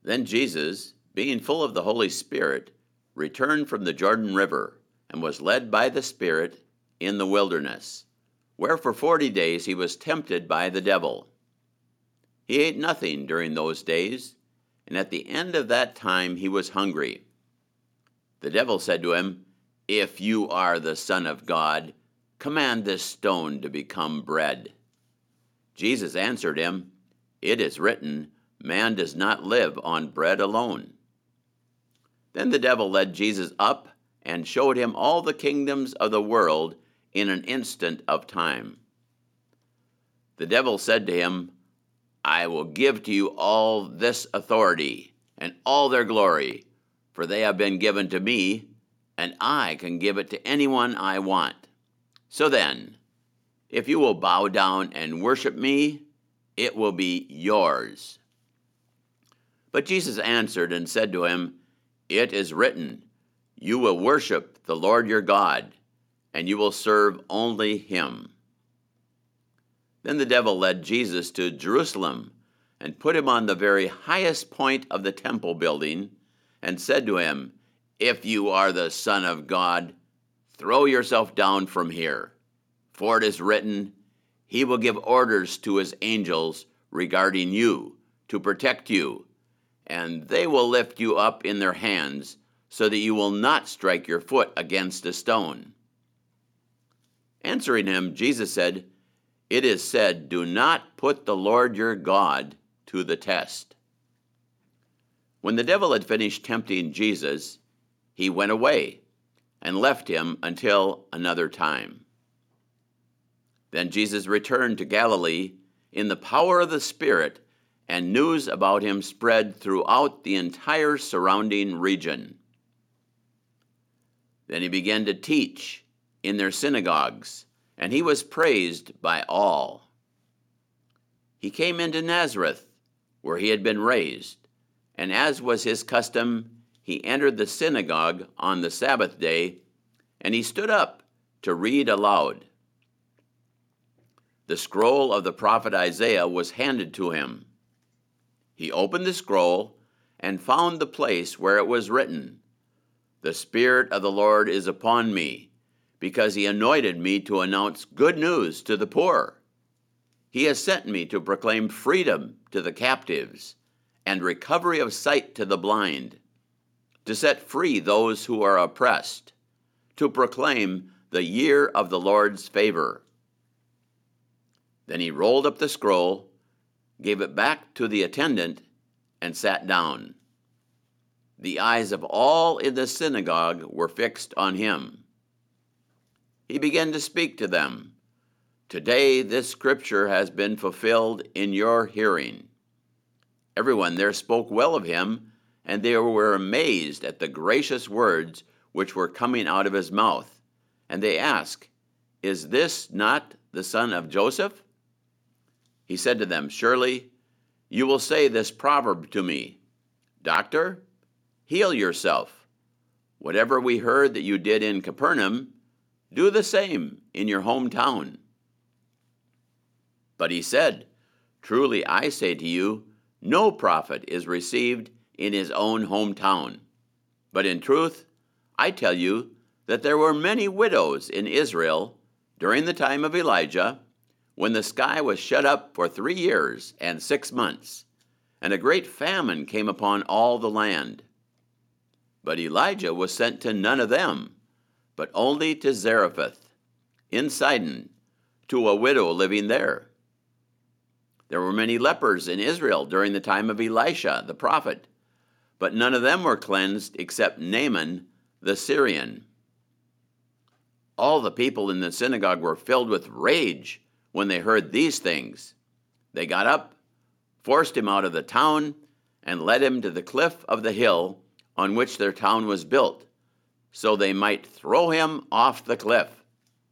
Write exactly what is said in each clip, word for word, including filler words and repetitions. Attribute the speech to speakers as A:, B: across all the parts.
A: Then Jesus, being full of the Holy Spirit, returned from the Jordan River, and was led by the Spirit in the wilderness, where for forty days he was tempted by the devil. He ate nothing during those days, and at the end of that time he was hungry. The devil said to him, "If you are the Son of God, command this stone to become bread." Jesus answered him, "It is written, man does not live on bread alone." Then the devil led Jesus up and showed him all the kingdoms of the world in an instant of time. The devil said to him, "I will give to you all this authority and all their glory, for they have been given to me, and I can give it to anyone I want. So then, if you will bow down and worship me, it will be yours." But Jesus answered and said to him, "It is written, you will worship the Lord your God, and you will serve only him." Then the devil led Jesus to Jerusalem and put him on the very highest point of the temple building and said to him, "If you are the Son of God, throw yourself down from here. For it is written, he will give orders to his angels regarding you to protect you, and they will lift you up in their hands so that you will not strike your foot against a stone." Answering him, Jesus said, "It is said, do not put the Lord your God to the test." When the devil had finished tempting Jesus, he went away and left him until another time. Then Jesus returned to Galilee in the power of the Spirit, and news about him spread throughout the entire surrounding region. Then he began to teach in their synagogues, and he was praised by all. He came into Nazareth, where he had been raised, and as was his custom, he entered the synagogue on the Sabbath day, and he stood up to read aloud. The scroll of the prophet Isaiah was handed to him. He opened the scroll and found the place where it was written, "The Spirit of the Lord is upon me, because he anointed me to announce good news to the poor. He has sent me to proclaim freedom to the captives and recovery of sight to the blind, to set free those who are oppressed, to proclaim the year of the Lord's favor." Then he rolled up the scroll, gave it back to the attendant, and sat down. The eyes of all in the synagogue were fixed on him. He began to speak to them, "Today this scripture has been fulfilled in your hearing." Everyone there spoke well of him, and they were amazed at the gracious words which were coming out of his mouth. And they asked, "Is this not the son of Joseph?" He said to them, "Surely you will say this proverb to me, 'Doctor, heal yourself. Whatever we heard that you did in Capernaum, do the same in your hometown.' But he said, 'Truly I say to you, no prophet is received in his own hometown. But in truth, I tell you that there were many widows in Israel during the time of Elijah, when the sky was shut up for three years and six months, and a great famine came upon all the land. But Elijah was sent to none of them, but only to Zarephath, in Sidon, to a widow living there. There were many lepers in Israel during the time of Elisha the prophet, but none of them were cleansed except Naaman the Syrian." All the people in the synagogue were filled with rage when they heard these things. They got up, forced him out of the town, and led him to the cliff of the hill on which their town was built, so they might throw him off the cliff.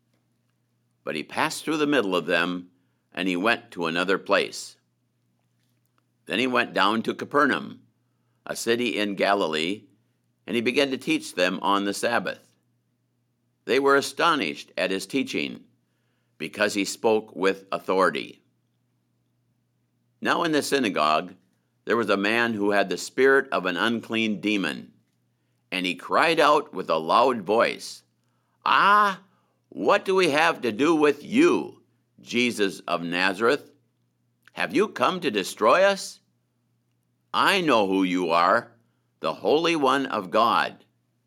A: But he passed through the middle of them, and he went to another place. Then he went down to Capernaum, a city in Galilee, and he began to teach them on the Sabbath. They were astonished at his teaching, because he spoke with authority. Now in the synagogue, there was a man who had the spirit of an unclean demon, and he cried out with a loud voice, "Ah, what do we have to do with you, Jesus of Nazareth? Have you come to destroy us? I know who you are, the Holy One of God."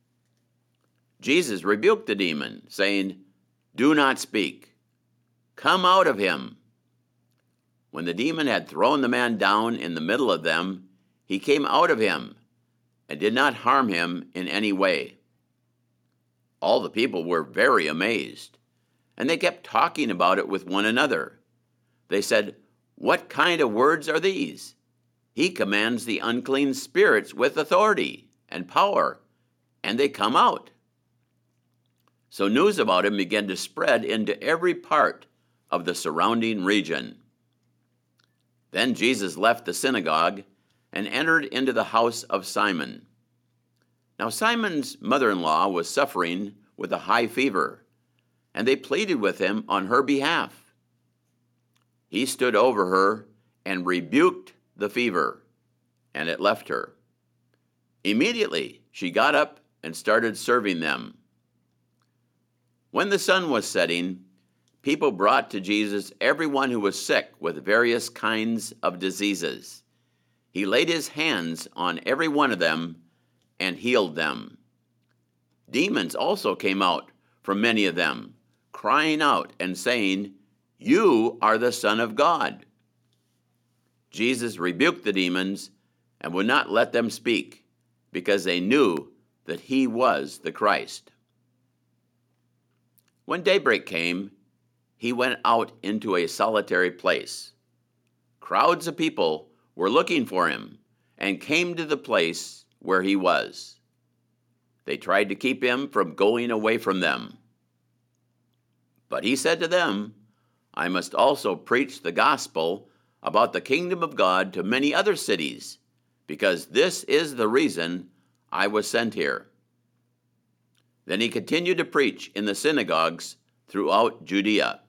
A: Jesus rebuked the demon, saying, "Do not speak. Come out of him." When the demon had thrown the man down in the middle of them, he came out of him and did not harm him in any way. All the people were very amazed, and they kept talking about it with one another. They said, "What kind of words are these? He commands the unclean spirits with authority and power, and they come out." So news about him began to spread into every part of the surrounding region. Then Jesus left the synagogue and entered into the house of Simon. Now Simon's mother-in-law was suffering with a high fever, and they pleaded with him on her behalf. He stood over her and rebuked the fever, and it left her. Immediately she got up and started serving them. When the sun was setting, people brought to Jesus everyone who was sick with various kinds of diseases. He laid his hands on every one of them and healed them. Demons also came out from many of them, crying out and saying, "You are the Son of God." Jesus rebuked the demons and would not let them speak, because they knew that he was the Christ. When daybreak came, he went out into a solitary place. Crowds of people were looking for him and came to the place where he was. They tried to keep him from going away from them. But he said to them, "I must also preach the gospel about the kingdom of God to many other cities, because this is the reason I was sent here." Then he continued to preach in the synagogues throughout Judea.